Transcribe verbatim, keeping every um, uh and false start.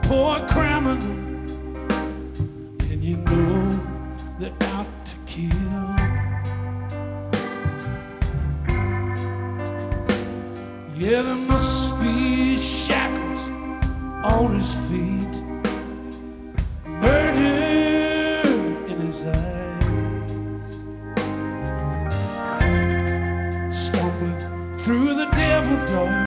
poor criminal, and you know they're out to kill. Yeah, there must be shackles on his feet, murder in his eyes, stumbling through the devil door.